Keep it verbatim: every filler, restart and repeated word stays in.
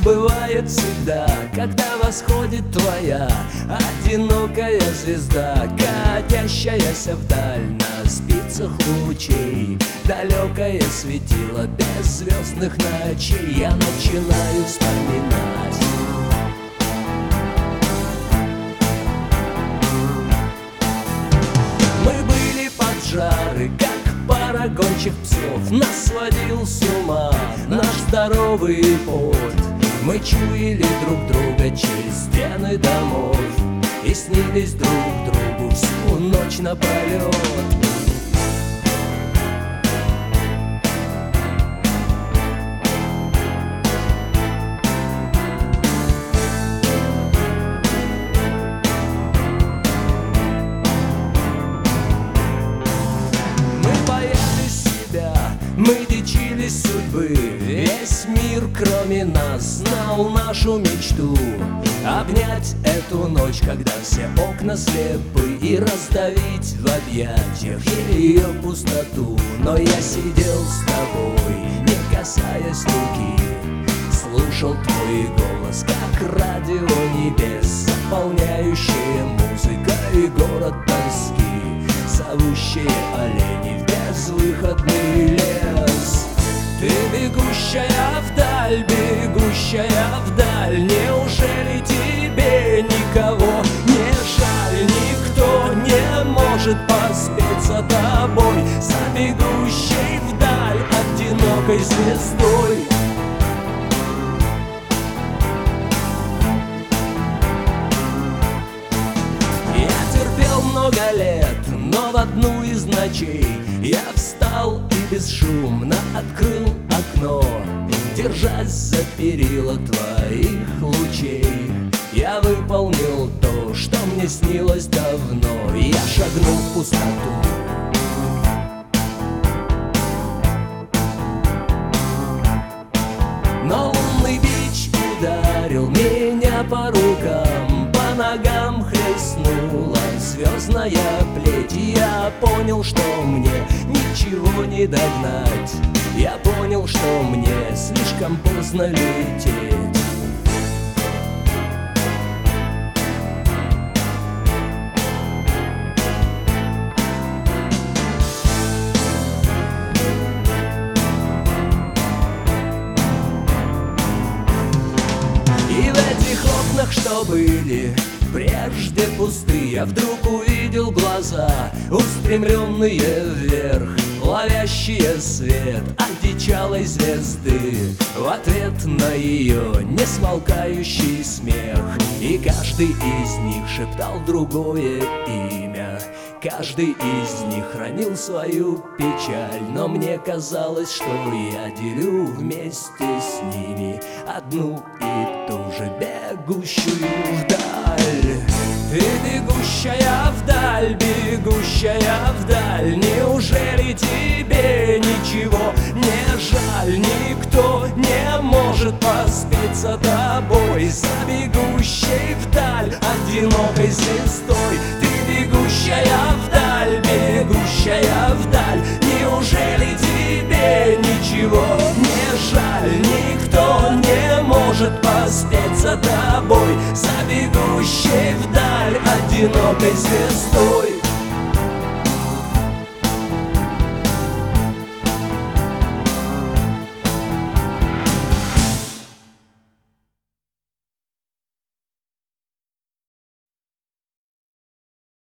бывает всегда, когда восходит твоя одинокая звезда, катящаяся вдаль на спицах лучей. Далекое светило без звездных ночей я начинаю вспоминать. Мы были поджары, как пара гончих псов. Нас сводил с ума наш здоровый пот. Мы чуяли друг друга через стены домов и снились друг другу всю ночь напролет. Мы дичились судьбы, весь мир, кроме нас, знал нашу мечту. Обнять эту ночь, когда все окна слепы, и раздавить в объятиях ее пустоту. Но я сидел с тобой, не касаясь руки, слушал твой голос, как радио небес, заполняющая музыка и город тоски, зовущие олени в безвыходный лес. Ты бегущая вдаль, бегущая вдаль, неужели тебе никого не жаль? Никто не может поспеть за тобой, за бегущей вдаль одинокой звездой. Я терпел много лет, но в одну из ночей я встал и бесшумно открыл окно, держась за перила твоих лучей. Я выполнил то, что мне снилось давно, я шагнул в пустоту. Но лунный бич ударил меня по рукам, по ногам хлестнула звездная плеть. Я понял, что мне ничего не догнать, я понял, что мне слишком поздно лететь. И в этих окнах, что были прежде пусты, я вдруг увидел глаза, устремленные вверх, ловящие свет одичалой звезды, в ответ на ее несмолкающий смех. И каждый из них шептал другое имя, каждый из них хранил свою печаль. Но мне казалось, что я делю вместе с ними одну и ту же бегущую вдаль. Ты бегущая вдаль, бегущая вдаль, неужели тебе ничего не жаль? Никто не может поспеть за тобой, за бегущей вдаль одинокой звездой. Ты бегущая вдаль, бегущая вдаль, неужели тебе ничего не жаль? Никто не может поспеть за тобой, за бегущей вдаль одинокой звездой.